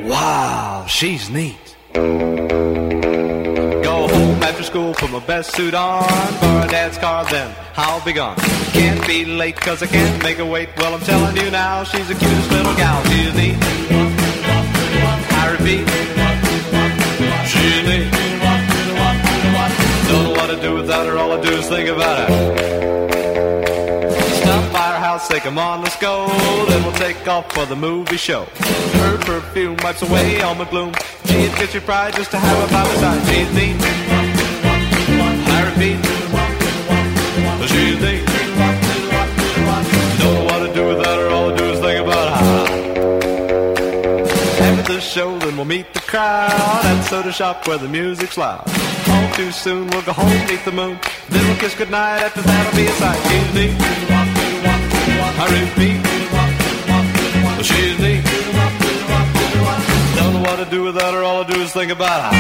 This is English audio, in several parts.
Wow, she's neat. Go home after school, put my best suit on, borrow Dad's car, then I'll be gone. Can't be late 'cause I can't make her wait. Well, I'm telling you now, she's the cutest little gal. She's neat. I repeat, she's neat. Don't know what to do without her, all I do is think about her. Stop by her house, say, come on, let's go. Then we'll take off for the movie show. Her perfume wipes away all my gloom. Gee, it gets your pride just to have her by my side. She's neat. I repeat, she's neat. Don't know what to do without her, all I do is think about her. After the show, then we'll meet the crowd at the soda shop where the music's loud. All too soon, we'll go home, meet the moon. Then we'll kiss goodnight, after that'll be a sight. She's neat. I repeat, she's neat. Don't know what to do without her, all I do is think about her.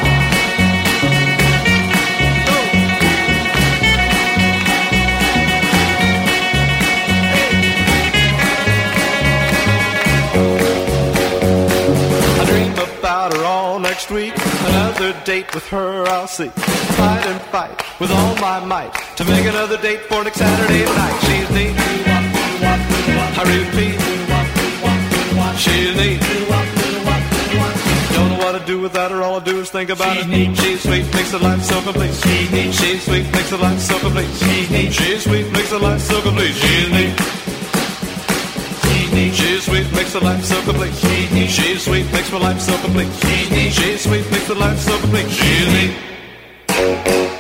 I dream about her all next week. Another date with her I'll see. Fight and fight with all my might to make another date for next Saturday night. She's neat. I repeat, she's neat. Don't know what to do without her, all I do is think about her. She's sweet, makes the life so complete. She's neat. She's sweet, makes the life so complete. She's neat. She's sweet, makes the life so complete. She's neat. She's sweet, makes the life so complete. She's sweet, makes my life so complete. She's sweet, makes the life so complete. She's neat.